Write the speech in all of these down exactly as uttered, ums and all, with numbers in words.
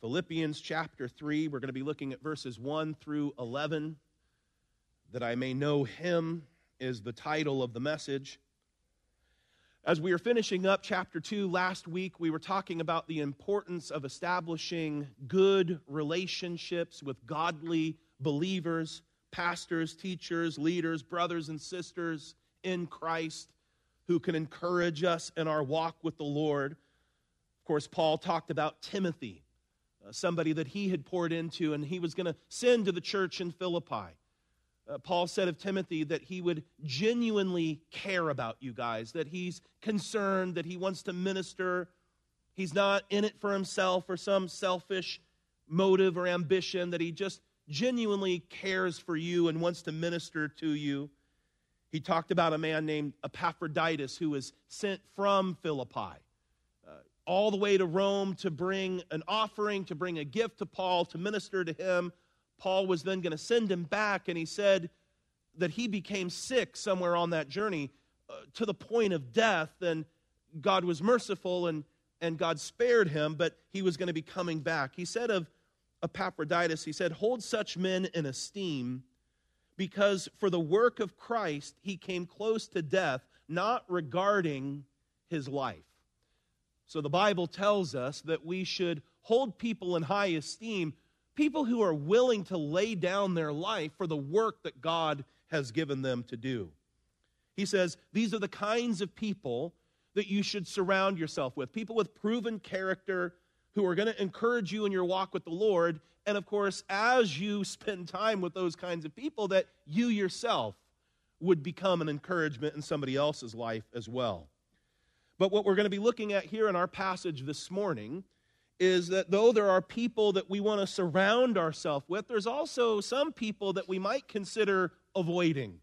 Philippians chapter three, we're going to be looking at verses one through eleven. That I may know him is the title of the message. As we are finishing up chapter two, last week we were talking about the importance of establishing good relationships with godly believers, pastors, teachers, leaders, brothers and sisters in Christ who can encourage us in our walk with the Lord. Of course, Paul talked about Timothy, uh, somebody that he had poured into, and he was going to send to the church in Philippi. Uh, Paul said of Timothy that he would genuinely care about you guys, that he's concerned, that he wants to minister. He's not in it for himself or some selfish motive or ambition, that he just genuinely cares for you and wants to minister to you. He talked about a man named Epaphroditus who was sent from Philippi all the way to Rome to bring an offering, to bring a gift to Paul, to minister to him. Paul was then going to send him back, and he said that he became sick somewhere on that journey uh, to the point of death, and God was merciful, and, and God spared him, but he was going to be coming back. He said of Epaphroditus, he said, "Hold such men in esteem, because for the work of Christ he came close to death, not regarding his life." So the Bible tells us that we should hold people in high esteem, people who are willing to lay down their life for the work that God has given them to do. He says, these are the kinds of people that you should surround yourself with, people with proven character who are going to encourage you in your walk with the Lord. And of course, as you spend time with those kinds of people, that you yourself would become an encouragement in somebody else's life as well. But what we're going to be looking at here in our passage this morning is that though there are people that we want to surround ourselves with, there's also some people that we might consider avoiding.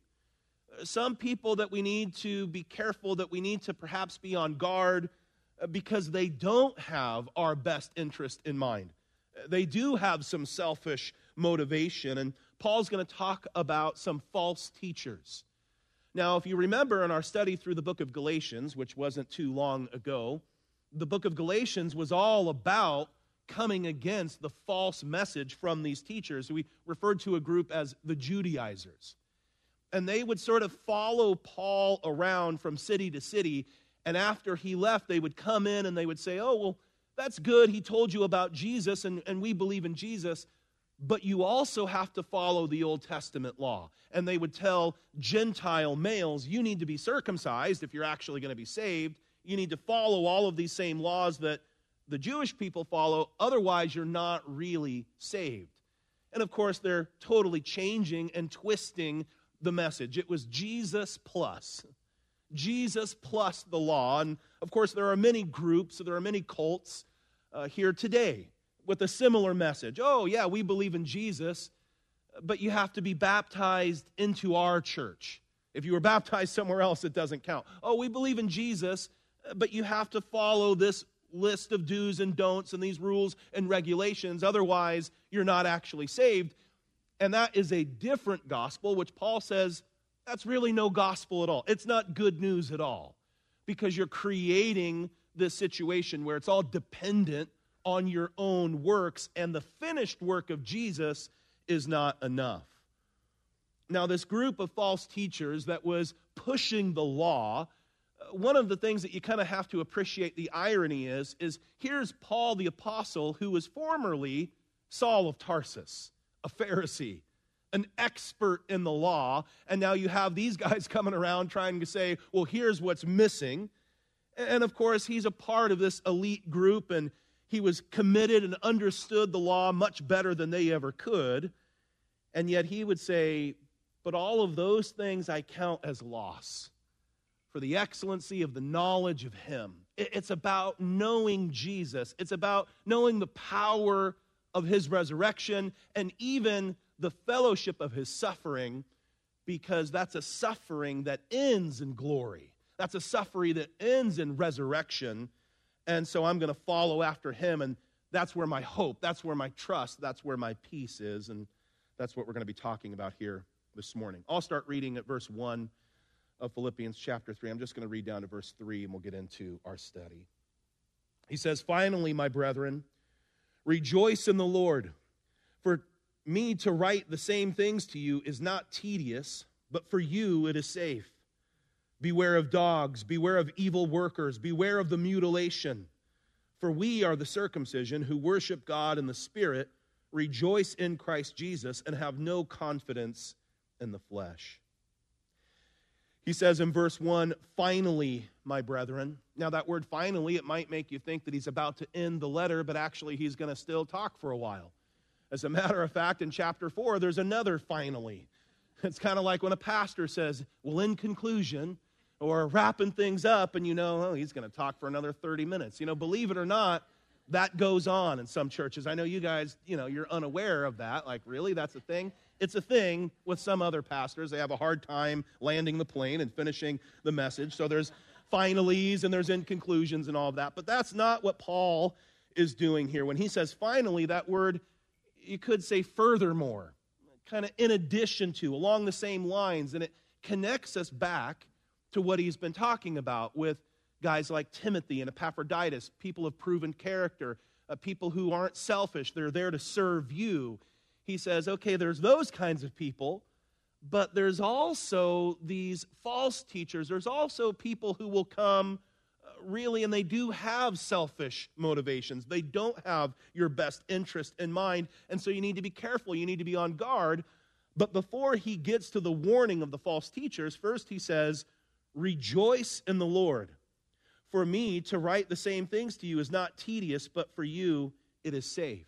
Some people that we need to be careful, that we need to perhaps be on guard because they don't have our best interest in mind. They do have some selfish motivation, and Paul's going to talk about some false teachers. Now, if you remember in our study through the book of Galatians, which wasn't too long ago, the book of Galatians was all about coming against the false message from these teachers. We referred to a group as the Judaizers. And they would sort of follow Paul around from city to city, and after he left, they would come in and they would say, oh, well, that's good. He told you about Jesus, and, and we believe in Jesus, but you also have to follow the Old Testament law. And they would tell Gentile males, you need to be circumcised if you're actually going to be saved. You need to follow all of these same laws that the Jewish people follow, otherwise you're not really saved. And of course, they're totally changing and twisting the message. It was Jesus plus. Jesus plus the law. And of course, there are many groups, there are many cults uh, here today with a similar message. Oh, yeah, we believe in Jesus, but you have to be baptized into our church. If you were baptized somewhere else, it doesn't count. Oh, we believe in Jesus, but you have to follow this list of do's and don'ts and these rules and regulations. Otherwise, you're not actually saved. And that is a different gospel, which Paul says that's really no gospel at all. It's not good news at all, because you're creating this situation where it's all dependent on your own works, and the finished work of Jesus is not enough. Now, this group of false teachers that was pushing the law, one of the things that you kind of have to appreciate the irony is, is here's Paul the apostle, who was formerly Saul of Tarsus, a Pharisee, an expert in the law, and now you have these guys coming around trying to say, well, here's what's missing. And of course, he's a part of this elite group, and he was committed and understood the law much better than they ever could. And yet he would say, but all of those things I count as loss for the excellency of the knowledge of him. It's about knowing Jesus. It's about knowing the power of his resurrection and even the fellowship of his suffering, because that's a suffering that ends in glory. That's a suffering that ends in resurrection. And so I'm going to follow after him, and that's where my hope, that's where my trust, that's where my peace is, and that's what we're going to be talking about here this morning. I'll start reading at verse one of Philippians chapter three. I'm just going to read down to verse three, and we'll get into our study. He says, "Finally, my brethren, Rejoice in the Lord. For me to write the same things to you is not tedious, but for you it is safe. Beware of dogs, beware of evil workers, beware of the mutilation. For we are the circumcision who worship God in the Spirit, rejoice in Christ Jesus, and have no confidence in the flesh. He says in verse one, finally, my brethren. Now that word finally, it might make you think that he's about to end the letter, but actually he's going to still talk for a while. As a matter of fact, in chapter four, there's another finally. It's kind of like when a pastor says, well, in conclusion, or wrapping things up, and you know, oh, he's going to talk for another thirty minutes. You know, believe it or not, that goes on in some churches. I know you guys, you know, you're unaware of that. Like, really? That's a thing? It's a thing with some other pastors. They have a hard time landing the plane and finishing the message. So there's finalies and there's in conclusions and all of that. But that's not what Paul is doing here. When he says finally, that word, you could say furthermore, kind of in addition to, along the same lines. And it connects us back to what he's been talking about with guys like Timothy and Epaphroditus, people of proven character, uh, people who aren't selfish. They're there to serve you. He says, okay, there's those kinds of people, but there's also these false teachers. There's also people who will come uh, really, and they do have selfish motivations. They don't have your best interest in mind, and so you need to be careful. You need to be on guard. But before he gets to the warning of the false teachers, first he says, rejoice in the Lord. For me to write the same things to you is not tedious, but for you it is safe.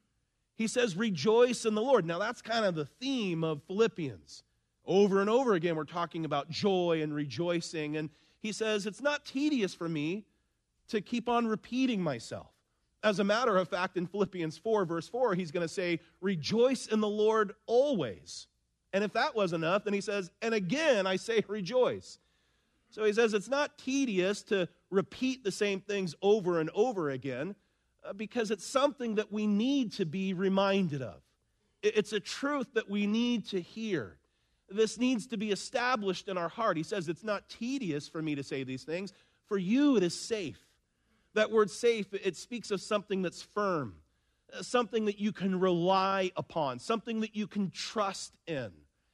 He says, rejoice in the Lord. Now, that's kind of the theme of Philippians. Over and over again, we're talking about joy and rejoicing. And he says, it's not tedious for me to keep on repeating myself. As a matter of fact, in Philippians four, verse four, he's going to say, rejoice in the Lord always. And if that was enough, then he says, and again, I say rejoice. So he says, it's not tedious to repeat the same things over and over again, because it's something that we need to be reminded of. It's a truth that we need to hear. This needs to be established in our heart. He says, it's not tedious for me to say these things. For you, it is safe. That word safe, it speaks of something that's firm, something that you can rely upon, something that you can trust in.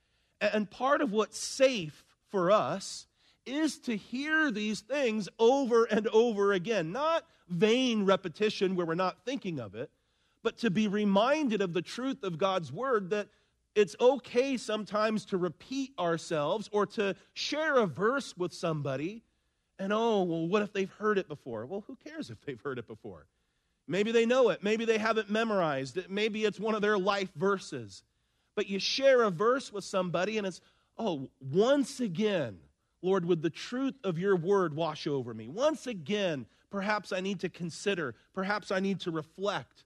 And part of what's safe for us is to hear these things over and over again. Not vain repetition where we're not thinking of it, but to be reminded of the truth of God's word, that it's okay sometimes to repeat ourselves or to share a verse with somebody and, oh, well, what if they've heard it before? Well, who cares if they've heard it before? Maybe they know it. Maybe they haven't memorized it. Maybe it's one of their life verses. But you share a verse with somebody and it's, oh, once again, Lord, would the truth of your word wash over me? Once again, perhaps I need to consider, perhaps I need to reflect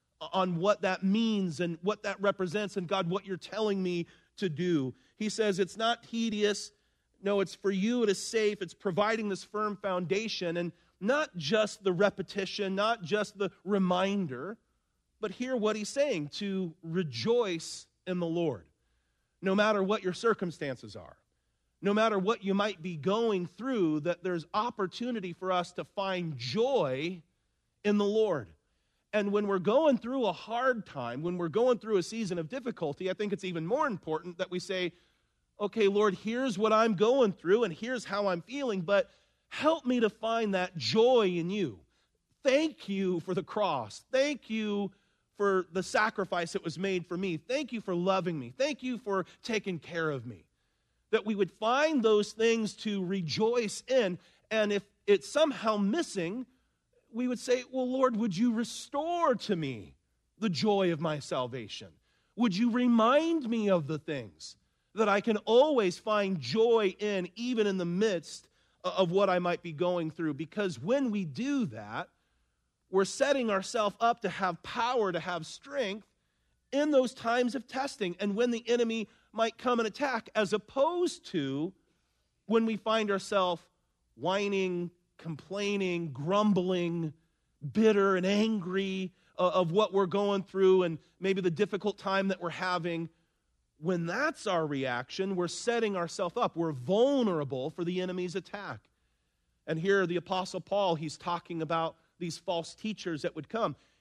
on what that means and what that represents, and God, what you're telling me to do. He says it's not tedious. No, it's for you, it is safe. It's providing this firm foundation, and not just the repetition, not just the reminder, but hear what he's saying, to rejoice in the Lord, no matter what your circumstances are. No matter what you might be going through, that there's opportunity for us to find joy in the Lord. And when we're going through a hard time, when we're going through a season of difficulty, I think it's even more important that we say, okay, Lord, here's what I'm going through and here's how I'm feeling, but help me to find that joy in you. Thank you for the cross. Thank you for the sacrifice that was made for me. Thank you for loving me. Thank you for taking care of me. That we would find those things to rejoice in, and if it's somehow missing, we would say, well, Lord, would you restore to me the joy of my salvation? Would you remind me of the things that I can always find joy in, even in the midst of what I might be going through? Because when we do that, we're setting ourselves up to have power, to have strength in those times of testing, and when the enemy might come and attack, as opposed to when we find ourselves whining, complaining, grumbling, bitter and angry uh, of what we're going through and maybe the difficult time that we're having. When that's our reaction, we're setting ourselves up. We're vulnerable for the enemy's attack. And here the Apostle Paul, he's talking about these false teachers that would come.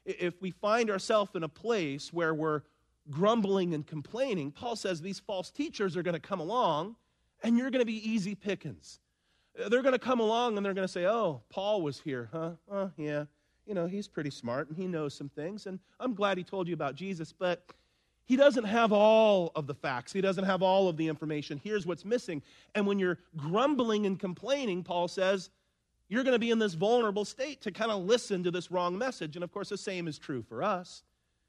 if we find ourselves in a place where we're grumbling and complaining, Paul says these false teachers are going to come along and you're going to be easy pickings. They're going to come along and they're going to say, oh, Paul was here, huh? Oh, yeah. You know, he's pretty smart and he knows some things, and I'm glad he told you about Jesus, but he doesn't have all of the facts. He doesn't have all of the information. Here's what's missing. And when you're grumbling and complaining, Paul says, you're going to be in this vulnerable state to kind of listen to this wrong message. And of course, the same is true for us.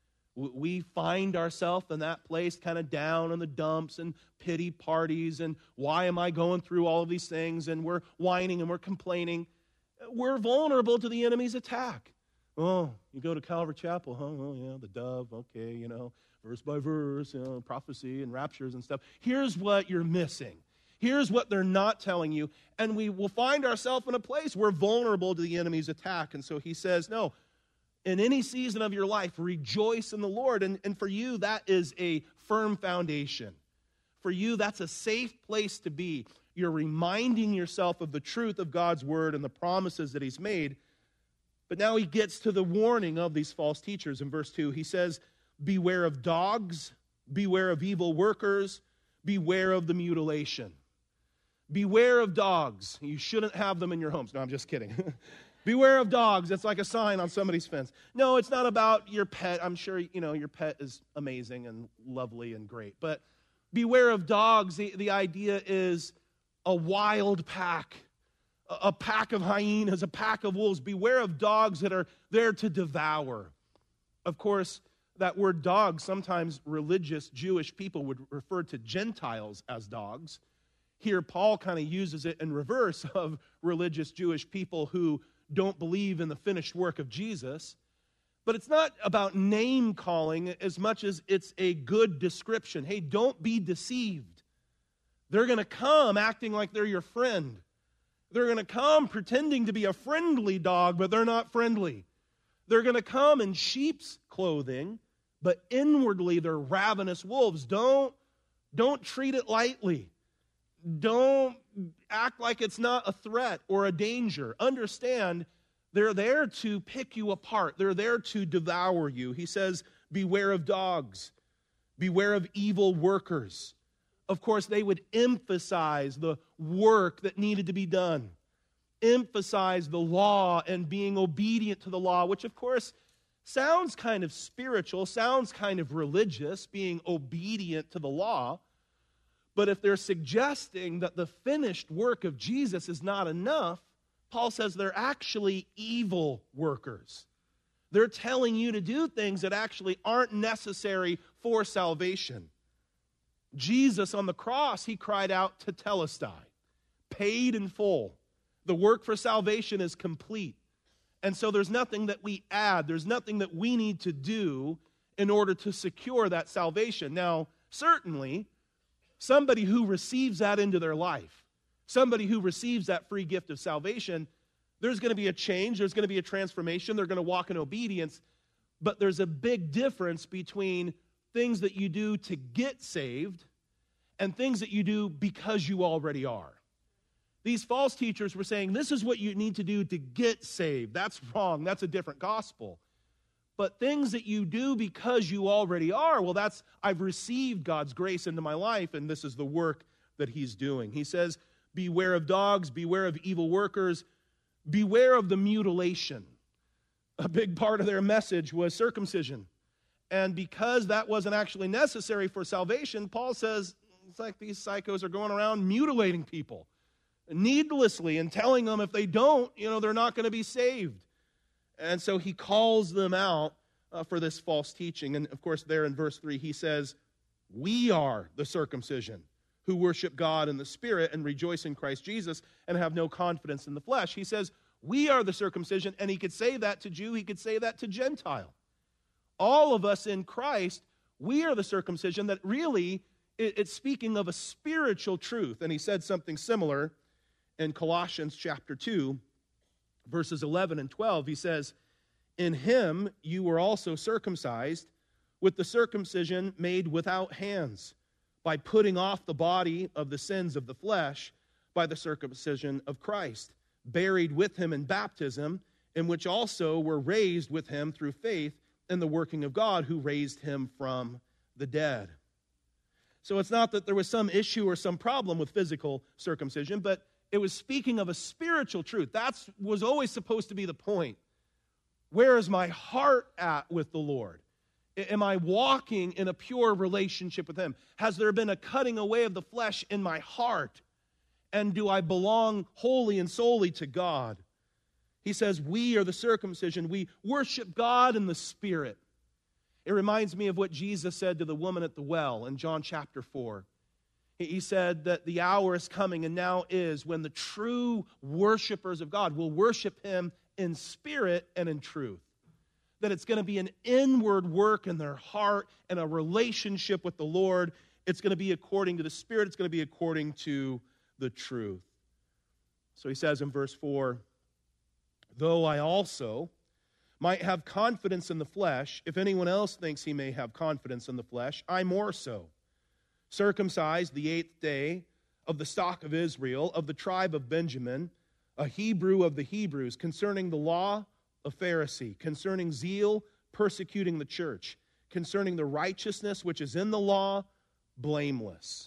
We find ourselves in that place kind of down in the dumps and pity parties and why am I going through all of these things, and we're whining and we're complaining. We're vulnerable to the enemy's attack. Oh, you go to Calvary Chapel, huh? Oh, yeah, the dove, okay, you know, verse by verse, you know, prophecy and raptures and stuff. Here's what you're missing. Here's what they're not telling you. And we will find ourselves in a place where we're vulnerable to the enemy's attack. And so he says, no, in any season of your life, rejoice in the Lord. And, and for you, that is a firm foundation. For you, that's a safe place to be. You're reminding yourself of the truth of God's word and the promises that he's made. But now he gets to the warning of these false teachers. In verse two, he says, beware of dogs, beware of evil workers, beware of the mutilation. Beware of dogs. You shouldn't have them in your homes. No, I'm just kidding. Beware of dogs. It's like a sign on somebody's fence. No, it's not about your pet. I'm sure, you know, your pet is amazing and lovely and great. But beware of dogs. The, the idea is a wild pack, a, a pack of hyenas, a pack of wolves. Beware of dogs that are there to devour. Of course, that word dog, sometimes religious Jewish people would refer to Gentiles as dogs. Here, Paul kind of uses it in reverse of religious Jewish people who don't believe in the finished work of Jesus. But it's not about name calling as much as it's a good description. Hey, don't be deceived. They're going to come acting like they're your friend. They're going to come pretending to be a friendly dog, but they're not friendly. They're going to come in sheep's clothing, but inwardly they're ravenous wolves. Don't, don't treat it lightly. Don't act like it's not a threat or a danger. Understand, they're there to pick you apart. They're there to devour you. He says, beware of dogs. Beware of evil workers. Of course, they would emphasize the work that needed to be done. Emphasize the law and being obedient to the law, which of course sounds kind of spiritual, sounds kind of religious, being obedient to the law. But if they're suggesting that the finished work of Jesus is not enough, Paul says they're actually evil workers. They're telling you to do things that actually aren't necessary for salvation. Jesus on the cross, he cried out tetelestai, paid in full. The work for salvation is complete. And so there's nothing that we add, there's nothing that we need to do in order to secure that salvation. Now, certainly, somebody who receives that into their life, somebody who receives that free gift of salvation, there's going to be a change, there's going to be a transformation, they're going to walk in obedience, but there's a big difference between things that you do to get saved and things that you do because you already are. These false teachers were saying, this is what you need to do to get saved. That's wrong. That's a different gospel. But things that you do because you already are, well, that's, I've received God's grace into my life, and this is the work that he's doing. He says, beware of dogs, beware of evil workers, beware of the mutilation. A big part of their message was circumcision. And because that wasn't actually necessary for salvation, Paul says, it's like these psychos are going around mutilating people needlessly and telling them if they don't, you know, they're not going to be saved. And so he calls them out uh, for this false teaching. And of course, there in verse three, he says, we are the circumcision who worship God in the Spirit and rejoice in Christ Jesus and have no confidence in the flesh. He says, we are the circumcision, and he could say that to Jew, he could say that to Gentile. All of us in Christ, we are the circumcision that really, it, it's speaking of a spiritual truth. And he said something similar in Colossians chapter two, verses eleven and twelve. He says, in him you were also circumcised with the circumcision made without hands, by putting off the body of the sins of the flesh by the circumcision of Christ, buried with him in baptism, in which also were raised with him through faith in the working of God who raised him from the dead. So it's not that there was some issue or some problem with physical circumcision, but it was speaking of a spiritual truth. That was always supposed to be the point. Where is my heart at with the Lord? Am I walking in a pure relationship with him? Has there been a cutting away of the flesh in my heart? And do I belong wholly and solely to God? He says, we are the circumcision. We worship God in the Spirit. It reminds me of what Jesus said to the woman at the well in John chapter four. He said that the hour is coming and now is when the true worshipers of God will worship him in spirit and in truth. That it's going to be an inward work in their heart and a relationship with the Lord. It's going to be according to the Spirit. It's going to be according to the truth. So he says in verse four, though I also might have confidence in the flesh, if anyone else thinks he may have confidence in the flesh, I more so. Circumcised the eighth day, of the stock of Israel, of the tribe of Benjamin, a Hebrew of the Hebrews, concerning the law, a Pharisee, concerning zeal, persecuting the church, concerning the righteousness which is in the law, blameless.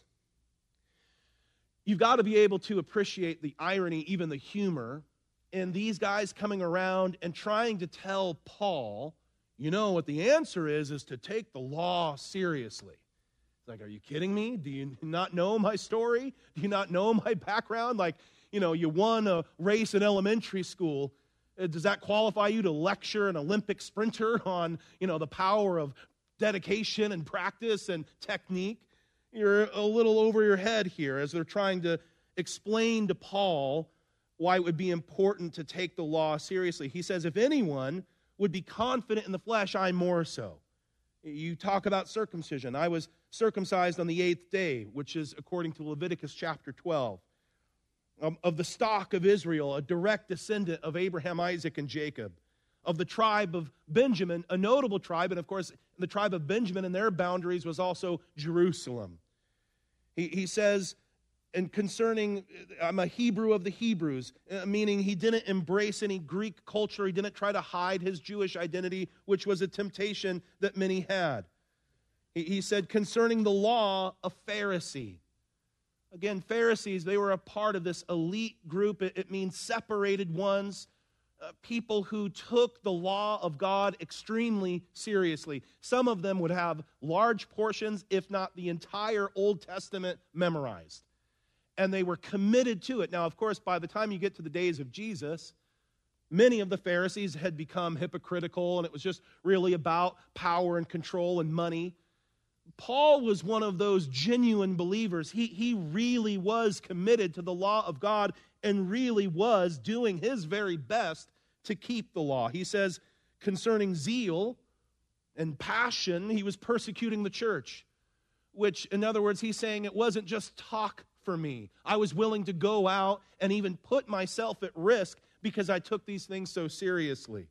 You've got to be able to appreciate the irony, even the humor, in these guys coming around and trying to tell Paul, you know, what the answer is, is to take the law seriously. It's like, are you kidding me? Do you not know my story? Do you not know my background? Like, you know, you won a race in elementary school. Does that qualify you to lecture an Olympic sprinter on, you know, the power of dedication and practice and technique? You're a little over your head here as they're trying to explain to Paul why it would be important to take the law seriously. He says, if anyone would be confident in the flesh, I more so. You talk about circumcision. I was circumcised on the eighth day, which is according to Leviticus chapter twelve. Um, of the stock of Israel, a direct descendant of Abraham, Isaac, and Jacob. Of the tribe of Benjamin, a notable tribe, and of course, the tribe of Benjamin and their boundaries was also Jerusalem. He, he says, and concerning, I'm a Hebrew of the Hebrews, meaning he didn't embrace any Greek culture. He didn't try to hide his Jewish identity, which was a temptation that many had. He, he said, concerning the law, a Pharisee. Again, Pharisees, they were a part of this elite group. It, it means separated ones, uh, people who took the law of God extremely seriously. Some of them would have large portions, if not the entire Old Testament, memorized. And they were committed to it. Now, of course, by the time you get to the days of Jesus, many of the Pharisees had become hypocritical, and it was just really about power and control and money. Paul was one of those genuine believers. He, he really was committed to the law of God and really was doing his very best to keep the law. He says, concerning zeal and passion, he was persecuting the church, which, in other words, he's saying it wasn't just talk for me. I was willing to go out and even put myself at risk because I took these things so seriously.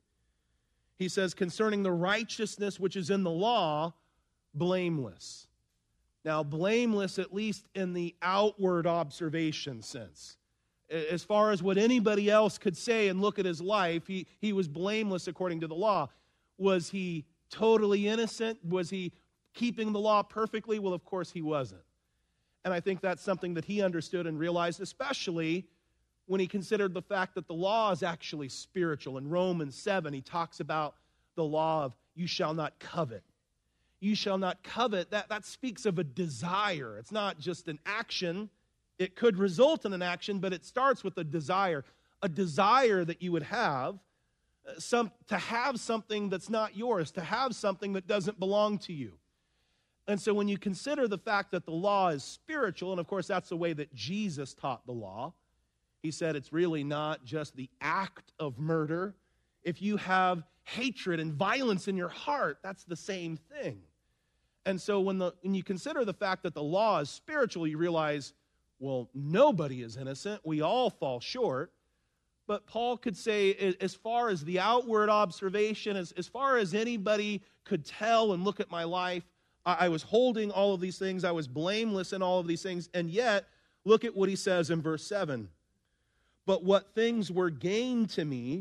He says, concerning the righteousness which is in the law, blameless. Now, blameless at least in the outward observation sense. As far as what anybody else could say and look at his life, he, he was blameless according to the law. Was he totally innocent? Was he keeping the law perfectly? Well, of course he wasn't. And I think that's something that he understood and realized, especially when he considered the fact that the law is actually spiritual. In Romans seven, he talks about the law of you shall not covet. You shall not covet, that, that speaks of a desire. It's not just an action. It could result in an action, but it starts with a desire. A desire that you would have, uh, some, to have something that's not yours, to have something that doesn't belong to you. And so when you consider the fact that the law is spiritual, and of course that's the way that Jesus taught the law, he said it's really not just the act of murder. If you have hatred and violence in your heart, that's the same thing. And so when, the, when you consider the fact that the law is spiritual, you realize, well, nobody is innocent. We all fall short. But Paul could say, as far as the outward observation, as, as far as anybody could tell and look at my life, I, I was holding all of these things. I was blameless in all of these things. And yet, look at what he says in verse seven. But what things were gained to me,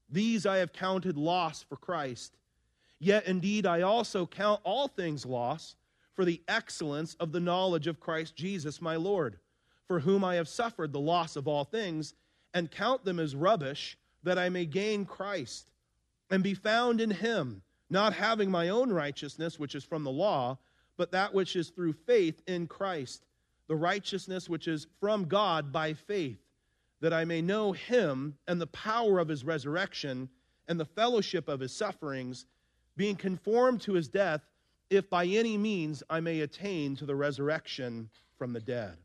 These I have counted loss for Christ. Yet indeed I also count all things loss for the excellence of the knowledge of Christ Jesus my Lord, for whom I have suffered the loss of all things, and count them as rubbish, that I may gain Christ, and be found in him, not having my own righteousness, which is from the law, but that which is through faith in Christ, the righteousness which is from God by faith, that I may know him and the power of his resurrection and the fellowship of his sufferings, being conformed to his death, if by any means I may attain to the resurrection from the dead.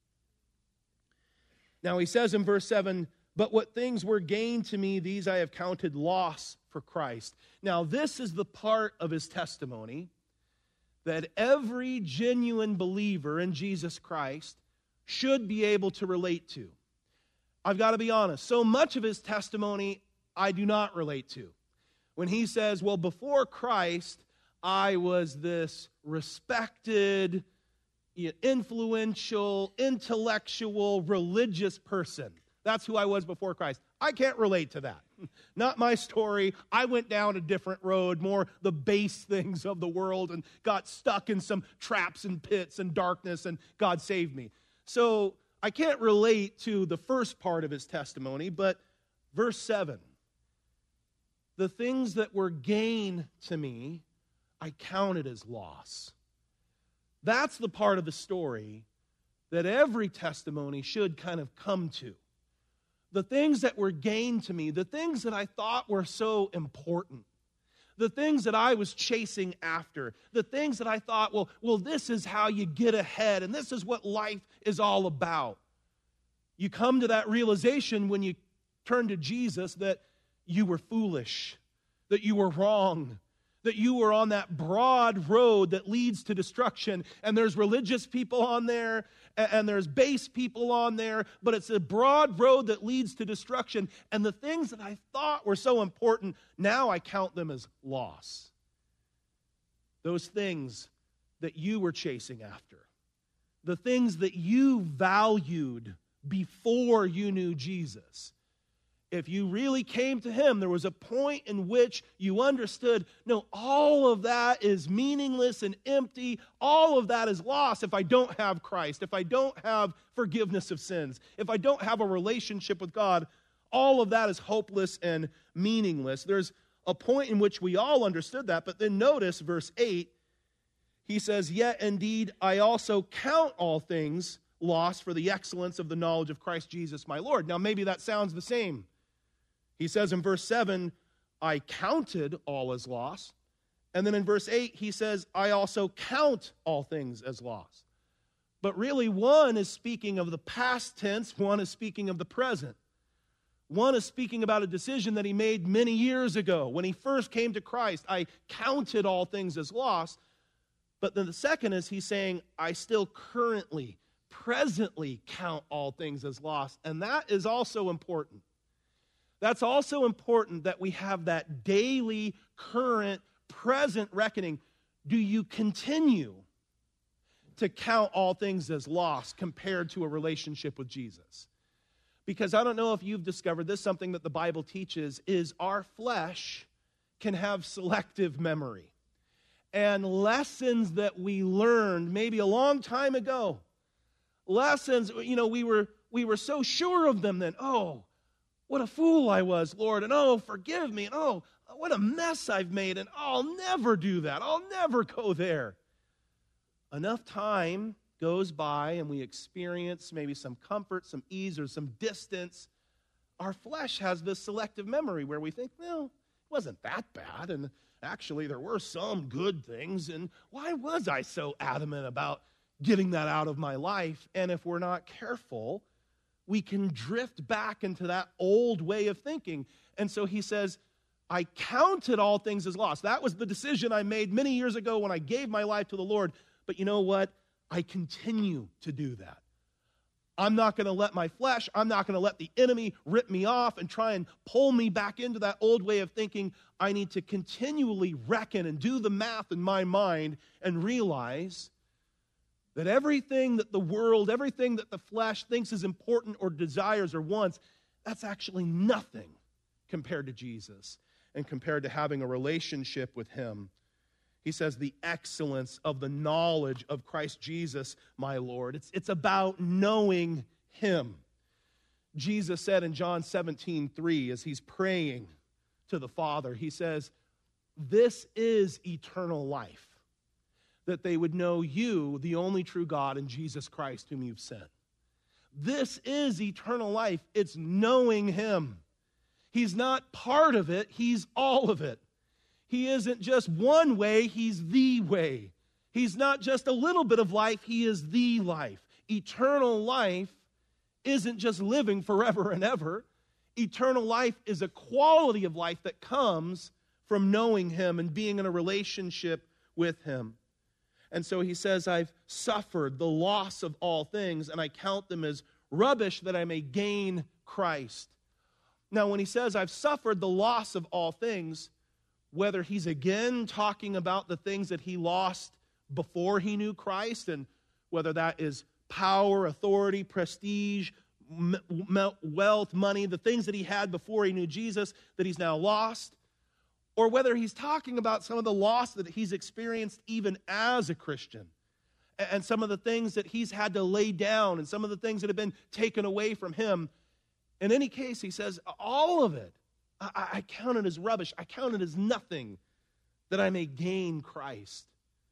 Now he says in verse seven, but what things were gained to me, these I have counted loss for Christ. Now this is the part of his testimony that every genuine believer in Jesus Christ should be able to relate to. I've got to be honest, so much of his testimony I do not relate to. When he says, well, before Christ, I was this respected, influential, intellectual, religious person. That's who I was before Christ. I can't relate to that. Not my story. I went down a different road, more the base things of the world, and got stuck in some traps and pits and darkness, and God saved me. So I can't relate to the first part of his testimony, but verse seven, the things that were gain to me, I counted as loss. That's the part of the story that every testimony should kind of come to. The things that were gained to me, the things that I thought were so important, the things that I was chasing after, the things that I thought, well, well, this is how you get ahead, and this is what life is all about. You come to that realization when you turn to Jesus that you were foolish, that you were wrong, that you were on that broad road that leads to destruction, and there's religious people on there, and there's base people on there, but it's a broad road that leads to destruction, and the things that I thought were so important, now I count them as loss. Those things that you were chasing after, the things that you valued before you knew Jesus. If you really came to him, there was a point in which you understood, no, all of that is meaningless and empty. All of that is lost if I don't have Christ, if I don't have forgiveness of sins, if I don't have a relationship with God. All of that is hopeless and meaningless. There's a point in which we all understood that, but then notice verse eight, he says, yet indeed I also count all things lost for the excellence of the knowledge of Christ Jesus my Lord. Now maybe that sounds the same. He says in verse seven, I counted all as loss. And then in verse eight, he says, I also count all things as loss. But really, one is speaking of the past tense, one is speaking of the present. One is speaking about a decision that he made many years ago. When he first came to Christ, I counted all things as loss. But then the second is he's saying, I still currently, presently count all things as loss. And that is also important. That's also important that we have that daily, current, present reckoning. Do you continue to count all things as lost compared to a relationship with Jesus? Because I don't know if you've discovered this, something that the Bible teaches is our flesh can have selective memory. And lessons that we learned maybe a long time ago, lessons, you know, we were we were so sure of them then, oh, what a fool I was, Lord, and oh, forgive me, and oh, what a mess I've made, and oh, I'll never do that. I'll never go there. Enough time goes by, and we experience maybe some comfort, some ease, or some distance. Our flesh has this selective memory where we think, well, it wasn't that bad, and actually there were some good things, and why was I so adamant about getting that out of my life? And if we're not careful, we can drift back into that old way of thinking. And so he says, I counted all things as lost. That was the decision I made many years ago when I gave my life to the Lord. But you know what? I continue to do that. I'm not going to let my flesh, I'm not going to let the enemy rip me off and try and pull me back into that old way of thinking. I need to continually reckon and do the math in my mind and realize that everything that the world, everything that the flesh thinks is important or desires or wants, that's actually nothing compared to Jesus and compared to having a relationship with him. He says the excellence of the knowledge of Christ Jesus, my Lord. It's, it's about knowing him. Jesus said in John seventeen three, as he's praying to the Father, he says, this is eternal life, that they would know you, the only true God, and Jesus Christ whom you've sent. This is eternal life. It's knowing him. He's not part of it. He's all of it. He isn't just one way. He's the way. He's not just a little bit of life. He is the life. Eternal life isn't just living forever and ever. Eternal life is a quality of life that comes from knowing him and being in a relationship with him. And so he says, I've suffered the loss of all things, and I count them as rubbish that I may gain Christ. Now, when he says, I've suffered the loss of all things, whether he's again talking about the things that he lost before he knew Christ, and whether that is power, authority, prestige, m- m- wealth, money, the things that he had before he knew Jesus that he's now lost, or whether he's talking about some of the loss that he's experienced even as a Christian, and some of the things that he's had to lay down, and some of the things that have been taken away from him. In any case, he says, all of it, I, I count it as rubbish. I count it as nothing, that I may gain Christ.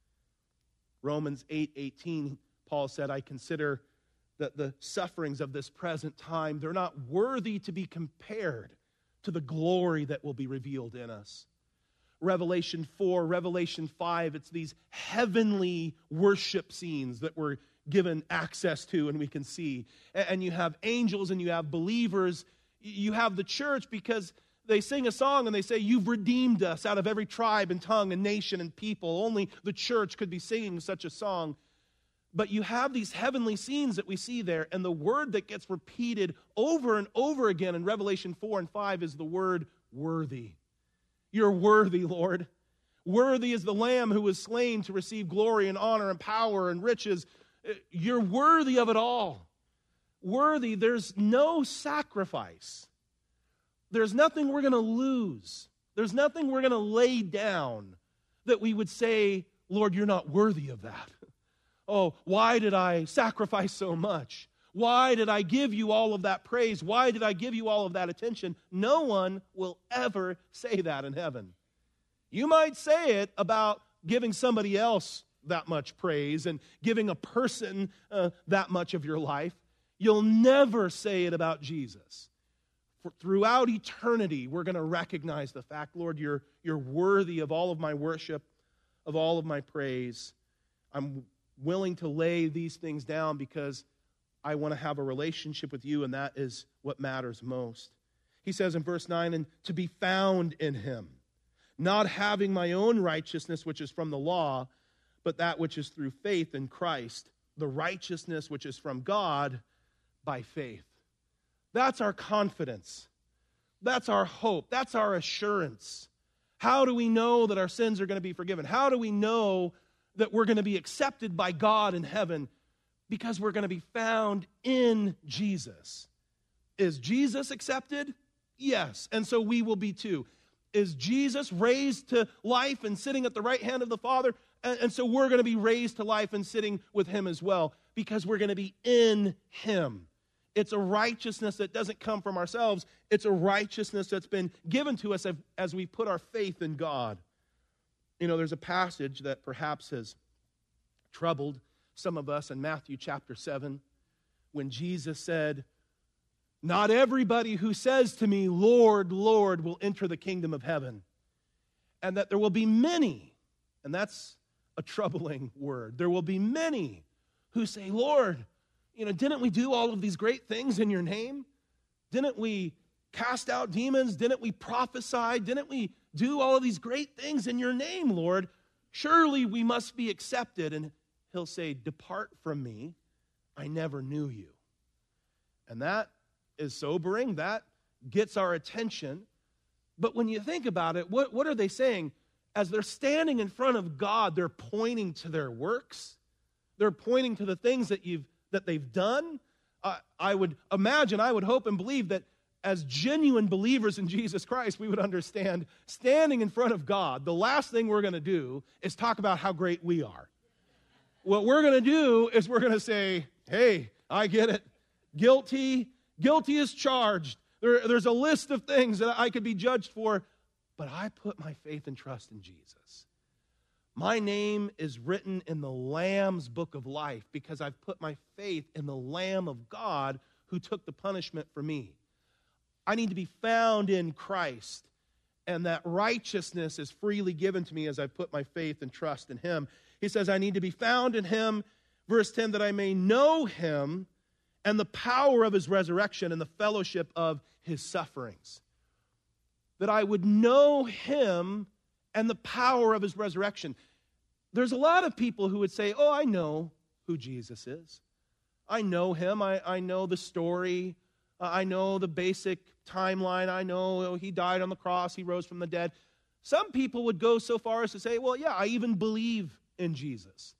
Romans eight eighteen, Paul said, I consider that the sufferings of this present time, they're not worthy to be compared to the glory that will be revealed in us. Revelation four, Revelation five, it's these heavenly worship scenes that we're given access to and we can see. And you have angels and you have believers. You have the church because they sing a song and they say, you've redeemed us out of every tribe and tongue and nation and people. Only the church could be singing such a song. But you have these heavenly scenes that we see there, and the word that gets repeated over and over again in Revelation four and five is the word worthy. You're worthy, Lord. Worthy is the Lamb who was slain to receive glory and honor and power and riches. You're worthy of it all. Worthy, there's no sacrifice. There's nothing we're going to lose. There's nothing we're going to lay down that we would say, Lord, you're not worthy of that. Oh, why did I sacrifice so much? Why did I give you all of that praise? Why did I give you all of that attention? No one will ever say that in heaven. You might say it about giving somebody else that much praise and giving a person uh, that much of your life. You'll never say it about Jesus. For throughout eternity, we're going to recognize the fact, Lord, you're, you're worthy of all of my worship, of all of my praise. I'm willing to lay these things down because I want to have a relationship with you, and that is what matters most. He says in verse nine, and to be found in him, not having my own righteousness, which is from the law, but that which is through faith in Christ, the righteousness which is from God by faith. That's our confidence. That's our hope. That's our assurance. How do we know that our sins are going to be forgiven? How do we know that we're going to be accepted by God in heaven? Because we're going to be found in Jesus. Is Jesus accepted? Yes. And so we will be too. Is Jesus raised to life and sitting at the right hand of the Father? And, and so we're going to be raised to life and sitting with him as well, because we're going to be in him. It's a righteousness that doesn't come from ourselves. It's a righteousness that's been given to us as, as we put our faith in God. You know, there's a passage that perhaps has troubled some of us in Matthew chapter seven, when Jesus said, not everybody who says to me, Lord, Lord, will enter the kingdom of heaven. And that there will be many, and that's a troubling word. There will be many who say, Lord, you know, didn't we do all of these great things in your name? Didn't we cast out demons? Didn't we prophesy? Didn't we do all of these great things in your name, Lord? Surely we must be accepted. And he'll say, depart from me, I never knew you. And that is sobering. That gets our attention. But when you think about it, what, what are they saying? As they're standing in front of God, they're pointing to their works. They're pointing to the things that you've that they've done. Uh, I would imagine, I would hope and believe that as genuine believers in Jesus Christ, we would understand standing in front of God, the last thing we're going to do is talk about how great we are. What we're going to do is we're going to say, hey, I get it. Guilty, guilty is charged. There, there's a list of things that I could be judged for, but I put my faith and trust in Jesus. My name is written in the Lamb's book of life because I've put my faith in the Lamb of God who took the punishment for me. I need to be found in Christ, and that righteousness is freely given to me as I put my faith and trust in Him. He says, I need to be found in Him, verse ten, that I may know Him and the power of His resurrection and the fellowship of His sufferings. That I would know Him and the power of His resurrection. There's a lot of people who would say, oh, I know who Jesus is. I know Him. I, I know the story. Uh, I know the basic timeline. I know oh, He died on the cross. He rose from the dead. Some people would go so far as to say, well, yeah, I even believe in Jesus.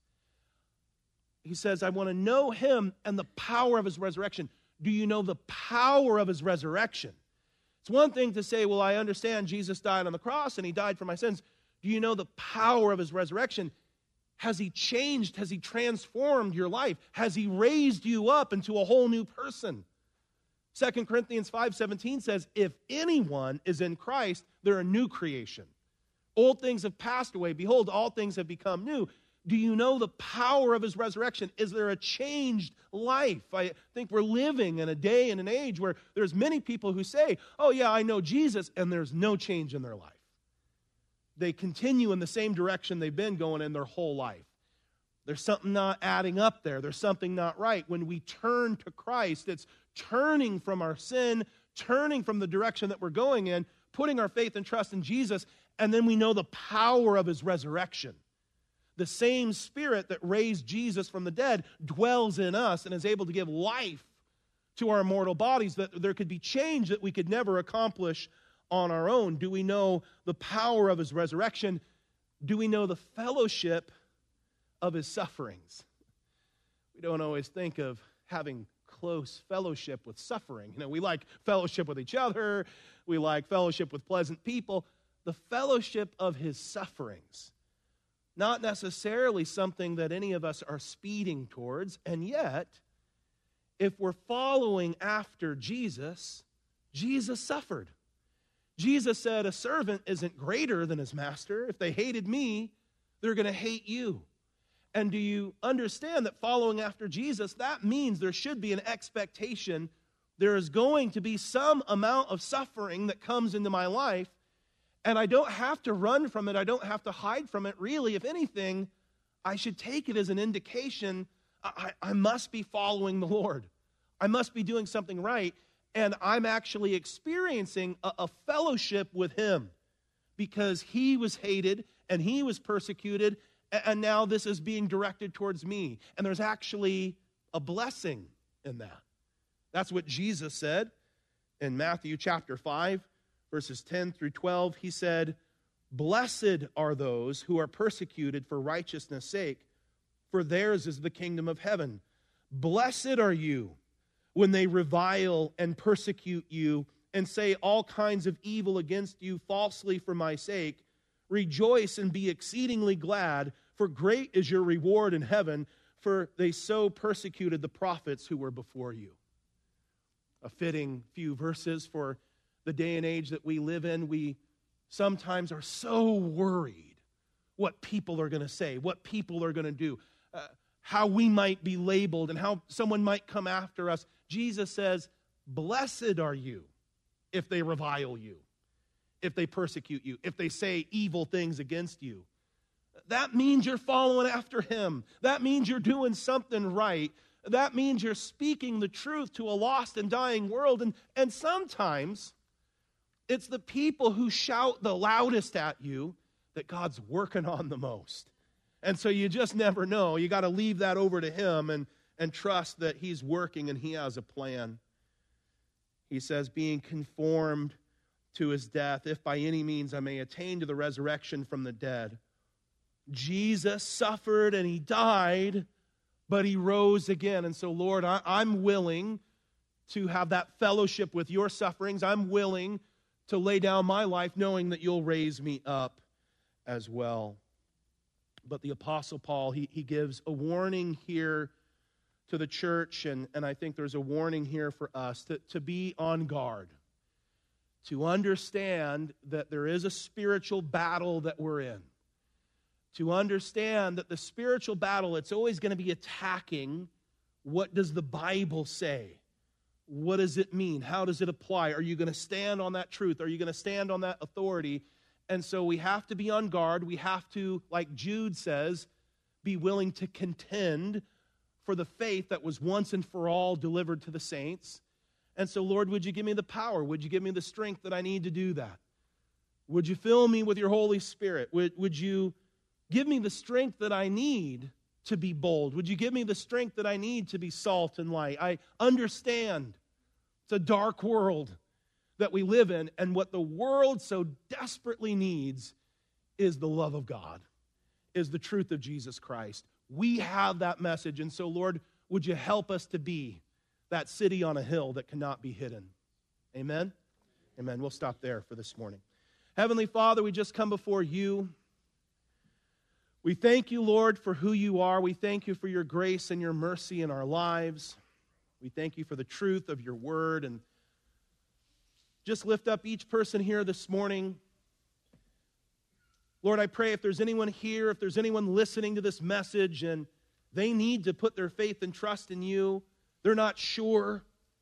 He says, I want to know Him and the power of His resurrection. Do you know the power of His resurrection? It's one thing to say, well, I understand Jesus died on the cross and He died for my sins. Do you know the power of His resurrection? Has He changed? Has He transformed your life? Has He raised you up into a whole new person? Second Corinthians five seventeen says, if anyone is in Christ, they're a new creation. Old things have passed away. Behold, all things have become new. Do you know the power of His resurrection? Is there a changed life? I think we're living in a day and an age where there's many people who say, oh yeah, I know Jesus, and there's no change in their life. They continue in the same direction they've been going in their whole life. There's something not adding up there. There's something not right. When we turn to Christ, it's turning from our sin, turning from the direction that we're going in, putting our faith and trust in Jesus, and then we know the power of His resurrection. The same Spirit that raised Jesus from the dead dwells in us and is able to give life to our mortal bodies, that there could be change that we could never accomplish on our own. Do we know the power of His resurrection? Do we know the fellowship of His sufferings? We don't always think of having close fellowship with suffering. You know, we like fellowship with each other. We like fellowship with pleasant people. The fellowship of His sufferings. Not necessarily something that any of us are speeding towards, and yet, if we're following after Jesus, Jesus suffered. Jesus said, a servant isn't greater than his master. If they hated me, they're going to hate you. And do you understand that following after Jesus, that means there should be an expectation. There is going to be some amount of suffering that comes into my life, and I don't have to run from it. I don't have to hide from it. Really, if anything, I should take it as an indication I, I must be following the Lord. I must be doing something right. And I'm actually experiencing a, a fellowship with Him because He was hated and He was persecuted, and, and now this is being directed towards me. And there's actually a blessing in that. That's what Jesus said in Matthew chapter five, verses ten through twelve. He said, blessed are those who are persecuted for righteousness' sake, for theirs is the kingdom of heaven. Blessed are you when they revile and persecute you and say all kinds of evil against you falsely for my sake. Rejoice and be exceedingly glad, for great is your reward in heaven, for they so persecuted the prophets who were before you. A fitting few verses for the day and age that we live in. We sometimes are so worried what people are going to say, what people are going to do, uh, how we might be labeled, and how someone might come after us. Jesus says, blessed are you if they revile you, if they persecute you, if they say evil things against you. That means you're following after Him. That means you're doing something right. That means you're speaking the truth to a lost and dying world. And, and sometimes it's the people who shout the loudest at you that God's working on the most. And so you just never know. You got to leave that over to Him and, and trust that He's working and He has a plan. He says, being conformed to His death, if by any means I may attain to the resurrection from the dead. Jesus suffered and He died, but He rose again. And so, Lord, I, I'm willing to have that fellowship with your sufferings. I'm willing to lay down my life knowing that you'll raise me up as well. But the Apostle Paul, he, he gives a warning here to the church, and, and I think there's a warning here for us to, to be on guard, to understand that there is a spiritual battle that we're in, to understand that the spiritual battle, it's always going to be attacking what does the Bible say? What does it mean? How does it apply? Are you going to stand on that truth? Are you going to stand on that authority? And so we have to be on guard. We have to, like Jude says, be willing to contend for the faith that was once and for all delivered to the saints. And so, Lord, would you give me the power? Would you give me the strength that I need to do that? Would you fill me with your Holy Spirit? Would, would you give me the strength that I need to be bold? Would you give me the strength that I need to be salt and light? I understand it's a dark world that we live in, and what the world so desperately needs is the love of God, is the truth of Jesus Christ. We have that message, and so, Lord, would you help us to be that city on a hill that cannot be hidden? Amen? Amen. We'll stop there for this morning. Heavenly Father, we just come before you. We thank you, Lord, for who you are. We thank you for your grace and your mercy in our lives. We thank you for the truth of your word. And just lift up each person here this morning. Lord, I pray if there's anyone here, if there's anyone listening to this message and they need to put their faith and trust in you, they're not sure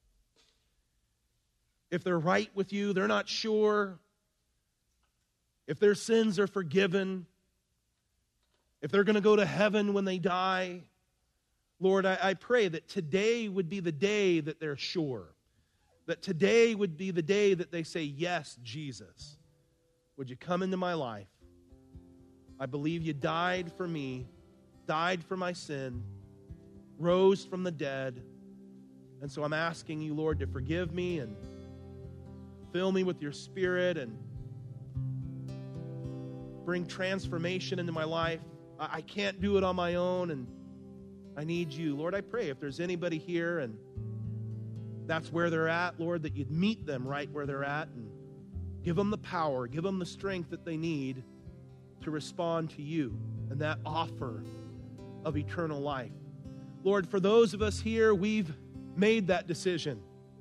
if they're right with you, they're not sure if their sins are forgiven, if they're going to go to heaven when they die. Lord, I, I pray that today would be the day that they're sure. That today would be the day that they say, yes, Jesus, would you come into my life? I believe you died for me, died for my sin, rose from the dead. And so I'm asking you, Lord, to forgive me and fill me with your Spirit and bring transformation into my life. I can't do it on my own, and I need you. Lord, I pray if there's anybody here and that's where they're at, Lord, that you'd meet them right where they're at and give them the power, give them the strength that they need to respond to you and that offer of eternal life. Lord, for those of us here, we've made that decision.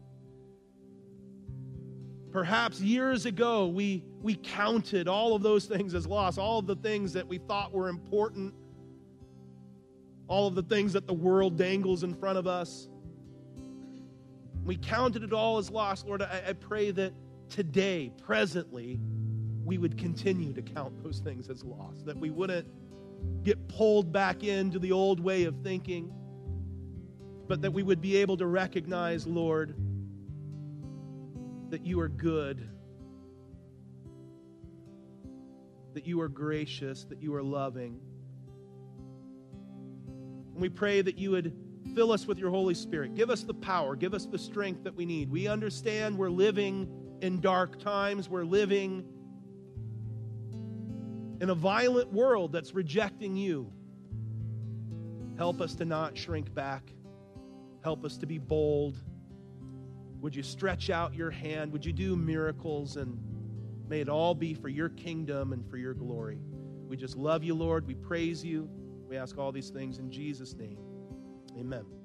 Perhaps years ago, we, we counted all of those things as loss, all of the things that we thought were important, all of the things that the world dangles in front of us. We counted it all as loss. Lord, I, I pray that today, presently, we would continue to count those things as loss, that we wouldn't get pulled back into the old way of thinking, but that we would be able to recognize, Lord, that you are good, that you are gracious, that you are loving. And we pray that you would fill us with your Holy Spirit. Give us the power. Give us the strength that we need. We understand we're living in dark times. We're living in a violent world that's rejecting you. Help us to not shrink back. Help us to be bold. Would you stretch out your hand? Would you do miracles? And may it all be for your kingdom and for your glory. We just love you, Lord. We praise you. We ask all these things in Jesus' name. Amen.